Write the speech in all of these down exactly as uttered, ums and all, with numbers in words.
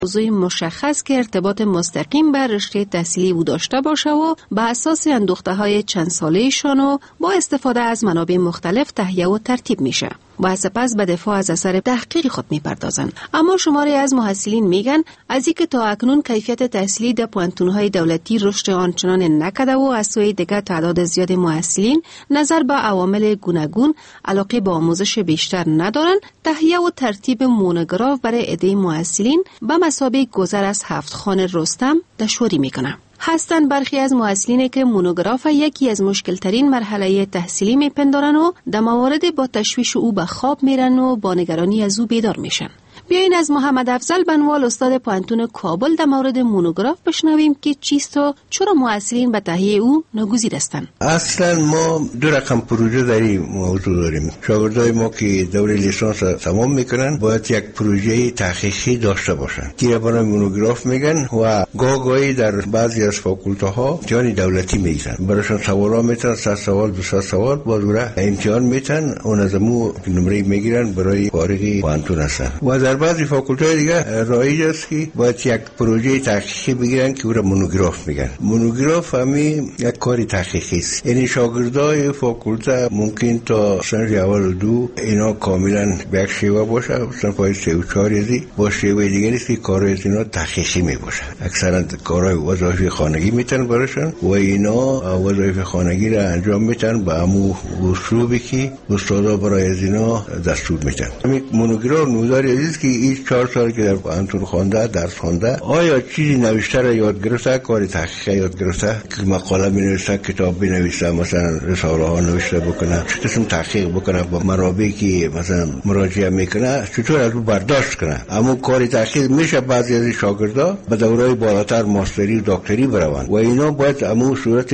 موضوع مشخص که ارتباط مستقیم بر رشته تحصیلی او داشته باشه و به اساس اندوخته‌های چند ساله‌شان و با استفاده از منابع مختلف تهیه و ترتیب میشه و سپس به دفاع از اثر تحقیق خود میپردازند. اما شماری از محصلین میگن از اینکه تا اکنون کیفیت تحصیلی در پوانتون‌های دولتی رشد آنچنان نکرده و از سوی دیگر تعداد زیاد محصلین نظر به عوامل گوناگون علاقه به آموزش بیشتر ندارند، تهیه و ترتیب مونوگراف برای عده محصلین به مثابه گذر از هفت خوان رستم دشواری میکنه. هستند برخی از محصلین که مونوگراف یکی از مشکلترین مرحله تحصیلی میپندارن و در موارد با تشویش او به خواب میرن و با نگرانی از او بیدار میشن. بیاین از محمد افضل بنوال استاد پوانتون کابل در مورد مونوگراف بشنویم که چیست و چرا محصلین به تهیه او ناگزیر هستند. اصلا ما دو رقم پروژه در این موضوع داریم. شاگردای ما که دوره لیسانس تمام میکنن باید یک پروژه تحقیقی داشته باشن که برای مونوگراف میگن و گاهی در بعضی از فاکولته ها امتحان دولتی میگن. براشون سوالا میتن، صد سوال دو صد سوال با دوره امتحان میتن، اون از مو نمره میگیرن برای فارغ پوانتون هستن. و در بعضی فاکولته دیگه رایج است که باید یک پروژه تحقیقی بگیرن که او را مونوگراف میگن. مونوگراف همی یک کاری تحقیقی است. یعنی شاگردای فاکولته ممکن تا سنف اول و دو اینا کاملا به یک شیوه باشه، مثلا پای سه و چهار یزی با شیوه دیگری است که کارهای اینا تحقیقی می باشه. اکثرا کارهای وظایف خانگی میتن براشون و اینا وظایف خانگی را انجام میتن به همون اسلوبی که استادا برای از اینا دستور میتن. همین مونوگراف نوزاری است که این چهار سال که در پوانتون خوانده، درس خوانده، آیا چیزی نوشته را یاد گرفته، کاری تحقیقی یاد گرفته، که مقاله می نویسه، کتاب می نویسه، مثلا رساله ها نوشته بکنه، چه قسم تحقیق بکنه، با منابعی که مثلا مراجعه میکنه چطور از او برداشت کنه. اما کاری تحقیق میشه بعضی از شاگردا به دوره‌های بالاتر ماستری و دکتری بروند و اینا باید همون صورت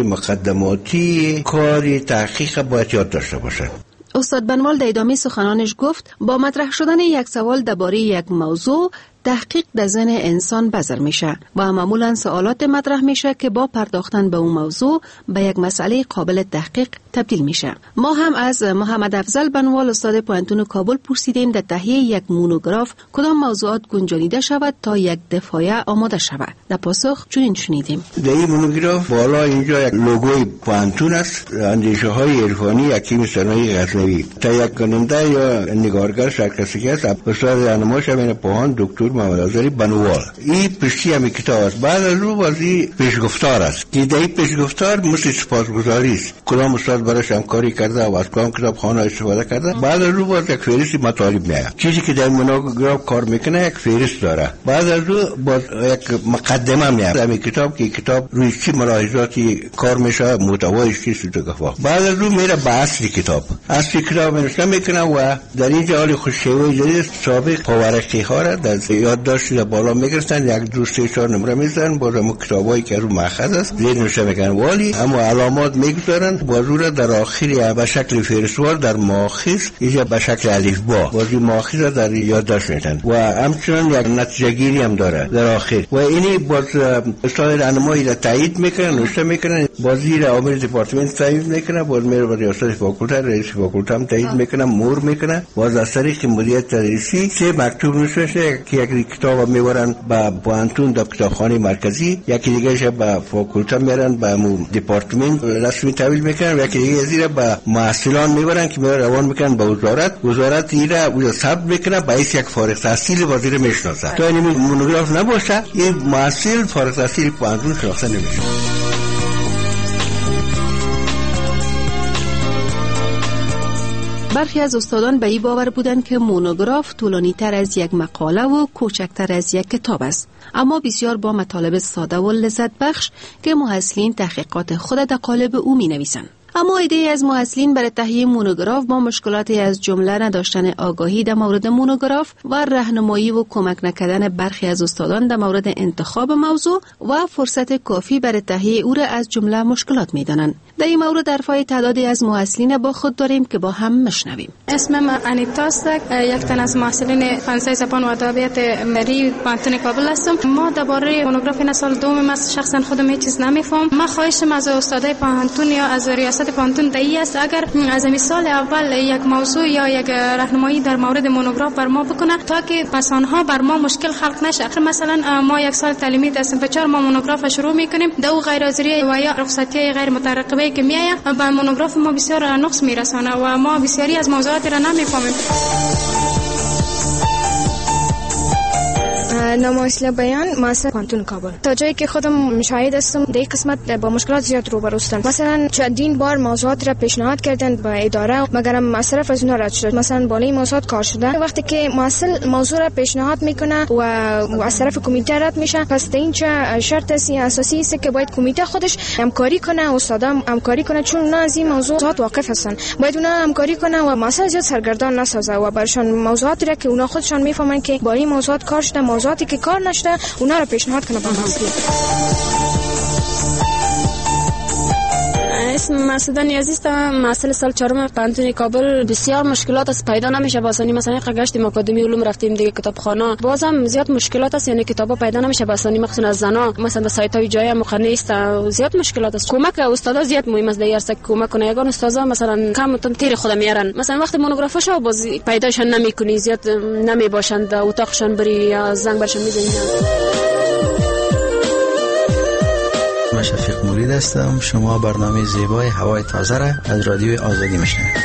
مقدماتی کاری تحقیق باید یاد داشته باشن. استاد بنوال در ادامه سخنانش گفت با مطرح شدن یک سوال درباره یک موضوع تحقیق در ذهن انسان بذر میشه و معمولا سوالات مطرح میشه که با پرداختن به اون موضوع به یک مسئله قابل تحقیق تبدیل میشه. ما هم از محمد افضل بنوال استاد پوانتون کابل پرسیدیم در تهیه یک مونوگراف کدام موضوعات گنجانیده شود تا یک دفاعیه آماده شود. در پاسخ چنین شنیدیم: در این مونوگراف بالا اینجا یک لوگوی پوانتون است، اندیشه های عرفانی حکیم ثنایی غزنوی. تهیه کننده یا نگارگر شرکتی است استاد راهنما شمن پوهان دکتر محمد افضل بنوال. این پشتی همین کتاب است. بعد از او بازی پیشگفتار است که در این پیشگفتار مثل سپاسگزاری است. کدام استاد براش همکاری کرده و از کدام کتابخانه استفاده کرده. بعد از او باز یک فهرست مطالب میاد. چیزی که در مونوگراف کار میکنه یک فهرست داره. بعد از او باز یک مقدمه میاد. همین کتاب که کتاب روی چه ملاحظاتی کار میشه، محتوایش چیست تو گفت. بعد از او میره به اصل کتاب. اصل کتاب نوشته میکنه و در اینجا حال خوششیوه جدید سابق پاورقی ها را در یادداشتی در بالا میگرفتن، یک دو سه چهار نمره میزنن، باز هم کتابایی که رو ماخذ است زیر نوشته میکنن ولی اما علامات میگذارن، بازو را در آخر به شکل فهرستوار در ماخذ یا به شکل الف با بازی ماخذ در یادداشت میتن و همچنان یک نتیجه گیری هم داره در آخر و اینی باز استاد راهنمایی را تایید میکنن، نوشته میکنن، بازی را عامل دپارتمنت تایید میکنه، باز میره به ریاست فاکولته، رئیس فاکولته هم تایید میکنه، مور میکنه، باز از طریق مدیریت تدریسی سه مکتوب نوشته که یک کتاب میبرن به پوانتون در کتابخانه مرکزی، یکی دیگه‌اش به فاکولته میرن به دپارتمنت رسمی تحویل میکنن، یکی دیگه ازیره به محصلان میبرن که میرن روان میکنن به وزارت، وزارت ایره او ثبت میکنه به اسم یک فارغ التحصیل وزیر میشناسه. تا این مونوگراف نباشه این محصل فارغ التحصیل پوانتون شناخته نمیشه. برخی از استادان به این باور بودند که مونوگراف طولانی تر از یک مقاله و کوچکتر از یک کتاب است، اما بسیار با مطالب ساده و لذت بخش که محصلین تحقیقات خود در قالب او می نویسند. اما ایده از محصلین برای تهیه مونوگراف با مشکلاتی از جمله نداشتن آگاهی در مورد مونوگراف و راهنمایی و کمک نکردن برخی از استادان در مورد انتخاب موضوع و فرصت کافی برای تهیه او را از جمله مشکلات می‌دانند. در این مورد حرفای تعدادی از محصلین با خود داریم که با هم مشنویم. اسمم انیتا است، یک تن از محصلین فنسای زبان و ادبیات مری پوانتون کابل هستم. ما درباره مونوگراف این سال دوم از شخصا خودم هیچ چیز نمی‌فهم. ما خواهشم از استادای پوانتون یا از ریاست مقررات پانتون تایی است. اگر از این سال اول یک موضوع یا یک راهنمایی در مورد مونوگراف بر ما بکنه تا که پس آنها بر ما مشکل خلق نشه. مثلا ما یک سال تعلیمی هستیم، به چهار ما مونوگراف شروع میکنیم، دو غیر حاضری و یا رخصتی غیر مترقبه که میآید به مونوگراف ما بسیار نقص میرسانه و ما بسیاری از موضوعات را نمیفهمیم. نام اصل بیان مؤسسه پانتون کابل. تا جایی که خودم مشاهد هستم در این قسمت با مشکلات زیاد روبرو هستم. مثلا چندین بار موضوعات را پیشنهاد کردن به اداره مگرم مصرف از اونها رد شد. مثلا بالای موضوعات کار شده، وقتی که مسئول موضوع را پیشنهاد میکنه و از طرف کمیته رد میشه، پس این چه شرط اساسی است که باید کمیته خودش همکاری کنه، استادام همکاری کنه، چون اونا از این موضوعات واقف هستن. باید اونا همکاری کنه و مسئول زیاد سرگردان نسازه و برشان موضوعاتی را که اونا خودشان میفهمن که بالای موضوعات کار شده، موضوعاتی که کار نشده اونا رو پیشنهاد کنه به مسئول. اسم مسعود نیازی است. مسئله سال چهارم پانتون کابل. بسیار مشکلات است، پیدا نمیشه باسانی. مثلا گشتیم آکادمی علوم رفتیم دیگه کتابخانه، بازم زیاد مشکلات است، یعنی کتابا پیدا نمیشه باسانی، مخصوصا از زنا. مثلا سایت های جای مقننه است، زیاد مشکلات است. کمک استادا زیاد مهم است، درس کمک کنه. یگان استادا مثلا کم تم تیر خود میارن، مثلا وقتی مونوگرافشو باز پیداشون نمیکنی، زیاد نمی باشند، اتاقشون بری یا زنگ برشون میزنی. من شفیق مرید هستم. شما برنامه زیبای هوای تازه را از رادیوی آزادی میشنوید.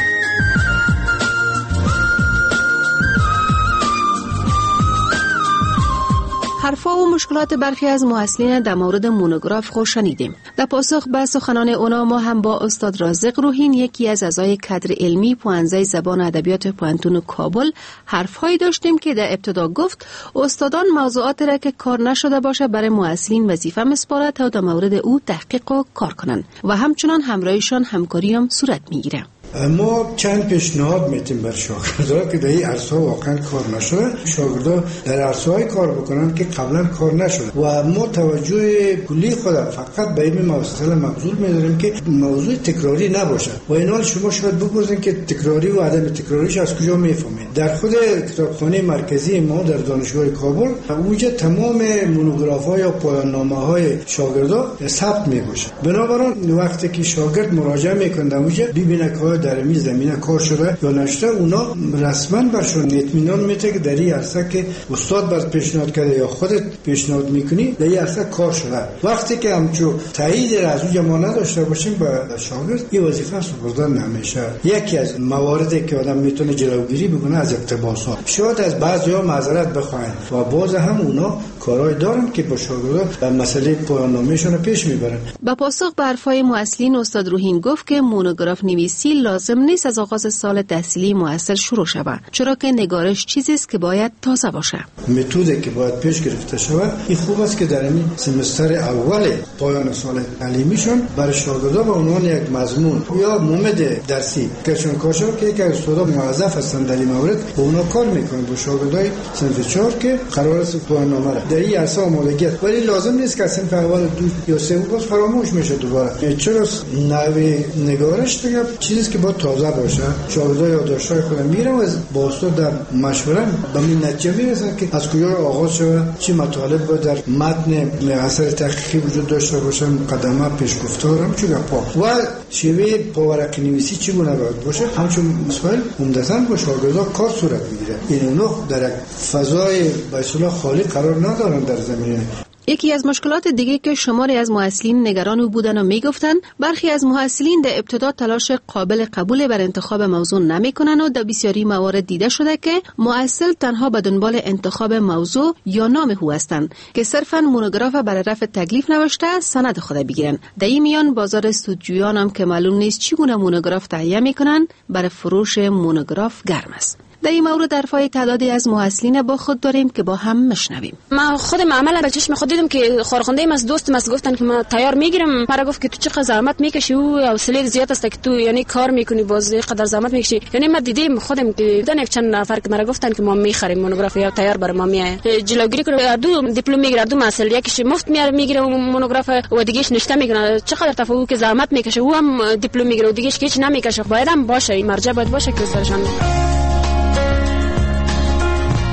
حرفا و مشکلات برخی از محصلین در مورد مونوگراف خود شنیدیم. در پاسخ به سخنان اونا ما هم با استاد رازق روحین، یکی از اعضای کادر علمی پوانزه زبان و ادبیات پوانتون کابل، حرفهایی داشتیم که در ابتدا گفت استادان موضوعات را که کار نشده باشه برای محصلین وظیفه مسپاره تا در مورد او تحقیق و کار کنند و همچنان همراهیشان همکاری هم صورت میگیره. ما چند پیشنهاد میتیم بر شاگردان که در این عرصه واقعا کار نشده، شاگردان در عرصه های کار بکنن که قبلا کار نشده و ما توجه کلی خود فقط به این موضوع مبذول میذاریم که موضوع تکراری نباشه. و این حال شما شاید بپرسین که تکراری و عدم تکراریش از کجا میفهمید. در خود کتابخانه مرکزی ما در دانشگاه کابل اونجا تمام مونوگراف ها یا پایان نامه های شاگردان ثبت میشه. بنابراین وقتی که شاگرد مراجعه میکنه اونجا ببینه که در این زمینه کار شده یا نشده، اونا رسما برشون اطمینان میده که در این عرصه که استاد بر پیشنهاد کرده یا خودت پیشنهاد میکنی در این عرصه کار شده. وقتی که همچو تایید از اونجا ما نداشته باشیم با شاگرد، این وظیفه سپردن نمیشه. یکی از مواردی که آدم میتونه جلوگیری بکنه از اقتباسات. شاید از بعضیا معذرت بخواین و باز هم اونا کارهای دارن که با شاگردان مسئله پایان نامه‌شون پیش میبرن. با پاسخ به حرفای محصلین استاد روحین گفت که مونوگراف نویسی لازم نیست از آغاز سال تحصیلی محصل شروع شود، چرا که نگارش چیزی است که باید تازه باشه. متدی که باید پیش گرفته شود، این خوب است که در این سمستر اول پایان سال تعلیمیشون برای شاگردان به عنوان یک مضمون یا مومد درسی کشون کاشو که یک استاد موظف هستند در این مورد با اونا کار میکنن با شاگردای صنف چهار که قرار است پایان نامه را در این عرصه آمادگی، ولی لازم نیست که صنف اول دو یا سه باز فراموش میشه دوباره. چرا نوع نگارش دیگه چیزی که با تازه باشه. شاگردای یادداشت‌های خود میرن و با استاد در مشوره به این نتیجه میرسن که از کجا آغاز شود، چی مطالب باید در متن اثر تحقیقی وجود داشته باشه، مقدمه، پیشگفتار، همچون گپا و شیوه پاورق نویسی چگونه باید باشه. همچون مسائل عمدتاً با شاگردان کار صورت میگیره. این اونها در فضای به اصطلاح خالی قرار ندارن در زمینه. یکی از مشکلات دیگه که شماری از محصلین نگران او بودن و میگفتن برخی از محصلین در ابتدا تلاش قابل قبول بر انتخاب موضوع نمیکنن و در بسیاری موارد دیده شده که محصل تنها به دنبال انتخاب موضوع یا نام او هستند که صرفاً مونوگراف برای رفع تکلیف نوشته سند خود بگیرن. در این میان بازار سودجویان هم که معلوم نیست چگونه مونوگراف تهیه میکنن برای فروش مونوگراف گرم است. در این مورد حرفای تعدادی از محصلین با خود داریم که با هم مشنویم. ما خودم عملا به چشم خود دیدم که خارخونده ام از دوستم از گفتن که ما تیار میگیرم، مرا گفت که تو چقدر زحمت میکشی و حوصله زیاد است که تو یعنی کار میکنی باز قدر زحمت میکشی. یعنی ما دیدیم خودم که دن یک چند نفر که مرا گفتن که ما میخریم مونوگراف یا تیار برای ما میایه. جلوگیری کنه دو دیپلم میگیره، دو مسئله، یکیش مفت میاره میگیره مونوگراف و دیگهش نشته میکنه. چقدر تفاوت که زحمت میکشه و هم دیپلم میگیره و دیگهش هیچ نمیکشه. باید هم باشه این مرجع باید باشه که سرشان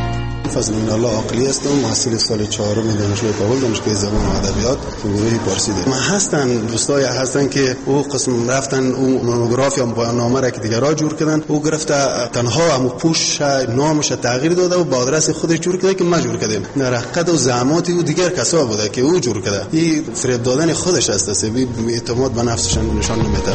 فضل من الله عاقلی هستم، محصل سال چهارم دانشگاه کابل، دانشگاه زبان و ادبیات گروه فارسی دارم. من هستن دوستای هستن که او قسم رفتن او مونوگراف یا پایان‌نامه را که دیگه را جور کردن، او گرفته تنها هم پوش نامش تغییر داده و با آدرس خودش جور کرده که ما جور کردیم. نرقت و زحمات او دیگر کسا بوده که او جور کرده. این فریب دادن خودش است، بی اعتماد به نفسش نشان نمیده.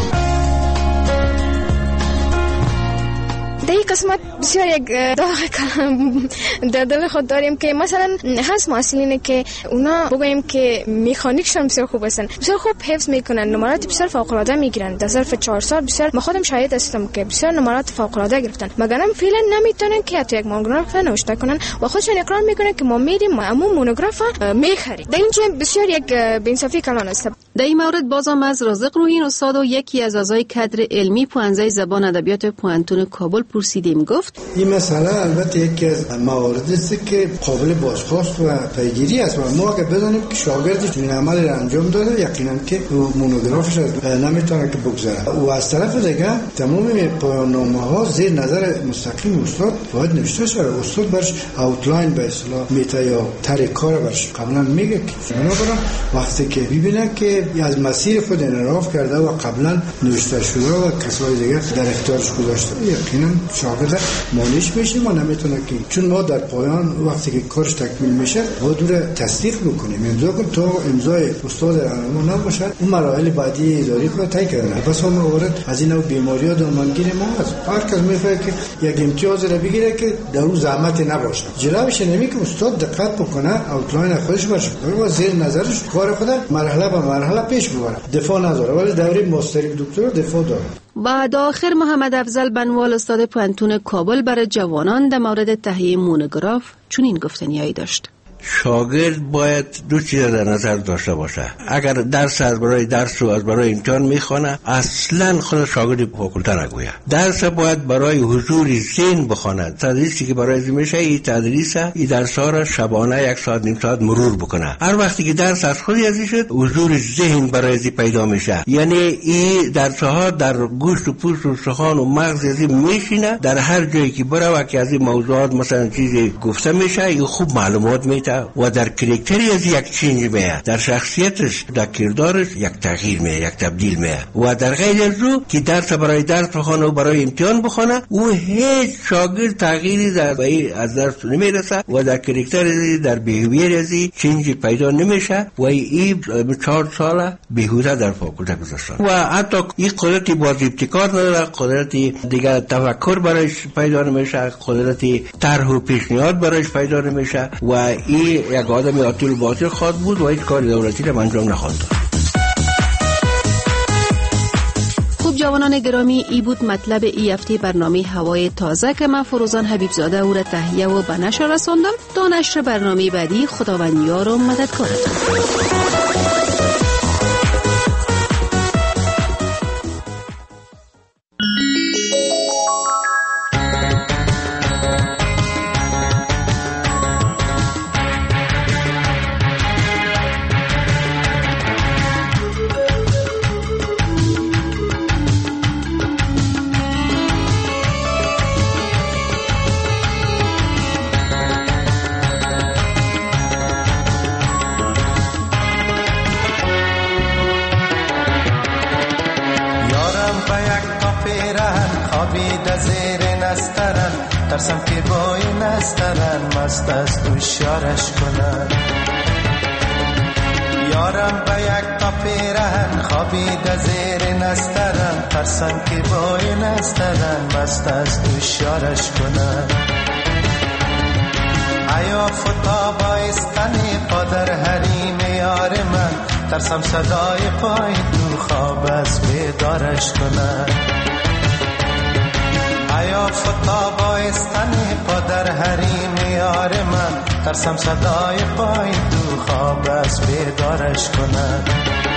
در این قسمت بسیار یک داغ کلام در دل خود داریم که مثلا هست محصلینی که اونا بگوییم که مکانیکشون بسیار خوب هستن، بسیار خوب حفظ میکنن، نمرات بسیار فوق العاده میگیرن. در ظرف چهار سال بسیار ما خودم شاهد هستم که بسیار نمرات فوق العاده گرفتن، مگر هم فعلا نمیتونن که حتی یک مونوگراف نوشته کنن و خودشون اقرار میکنن که ما میریم همون مونوگراف میخریم. در اینجا بسیار یک بی‌انصافی کلان است. در این مورد بازم از رازق روحین استاد و یکی از اعضای کادر علمی پوهنځی زبان ادبیات پوهنتون کابل پرسیدیم. گفت این مسئله البته یکی از مواردی است که قابل بازخواست و پیگیری است و ما اگه بدانیم که شاگردش این عمل را انجام داده یقینا که مونوگرافش نمیتونه که بگذاره. و از طرف دیگه تمام پایان‌نامه ها زیر نظر مستقیم استاد باید نوشته شده. استاد برش اوتلاین به اصطلاح میته یا طرح کار برش قبلا میگه که بنابراین وقتی که ببینه که از مسیر خود انحراف کرده و قبلا نوشته شده و کسای دیگه در اختیارش گذاشته، یقینا شاگرد مانعش میشه. ما نمیتونه که چون ما در پایان وقتی که کارش تکمیل میشه باید اون تصدیق بکنیم، امضا کنیم. تو امضای استاد ما نباشه اون مراحل بعدی اداری خود طی کردن. بس ما وارد از این بیماری‌ها درمانگیر ما هست. هر کس میفهمه که یک امتیاز رو بگیره که در اون زحمت نباشه، جلوش نمی که استاد دقت بکنه اوتلاین خودش باشه و زیر نظرش کار خود مرحله به مرحله پیش ببره، دفاع نداره ولی دوره ماستری دکترا دفاع داره. بعد آخر محمد افضل بنوال استاد پوهنتون کابل برای جوانان در مورد تهیه مونوگراف چنین گفتنیایی داشت. شاگرد باید دو چیز در نظر داشته باشه. اگر درس از برای درس و از برای امتحان میخونه اصلا خود شاگرد فاکولته نگوید. درس باید برای حضور ذهن بخواند. تدریسی که برای میشه این تدریس این درس ها را شبانه یک ساعت نیم ساعت مرور بکنه. هر وقتی که درس از خودی ازی شد حضور ذهن برای ازی پیدا میشه، یعنی این درس ها در گوشت و پوست و استخوان و مغز ازی میشینه. در هر جایی که بره و که از این موضوعات مثلا چیزی گفته میشه این خوب معلومات میده و در کرکتری از یک چینج میه، در شخصیتش در کردارش یک تغییر میه، یک تبدیل میه. و در غیر از او که درس برای درس بخونه و برای امتحان بخونه او هیچ شاگرد تغییری در از درس نمیرسه و در کرکتری در بیهویر ازی چینج پیدا نمیشه و این چهار ساله بیهوده در فاکولته گذاشتن و حتی این قدرتی باز ابتکار نداره، قدرتی دیگه تفکر برایش پیدا نمیشه، قدرتی طرح و پیشنهاد برایش پیدا نمیشه و این یک آدمی آتول باطل خواهد بود و هیچ کار دولتی را انجام نخواهد داد. خوب جوانان گرامی، ای بود مطلب ای هفته برنامه هوای تازه که من فروزان حبیب زاده او را تهیه و به نشر رساندم. تا نشر برنامه بعدی خداوند یار و مددکارتان. ترسم که با این استرن مست از دوشارش کنن. یارم به یک تا پیرهن خوابیده زیر نسترن، ترسم که با این استرن مست از دوشارش کنن. ایا فتا بایستنی پادر حریم یار من، ترسم صدای پای تو خواب از بیدارش کنن. ایا فتا بایستنی پادر حریم یار من، ترسم صدای پای تو خواب از بیدارش کنن.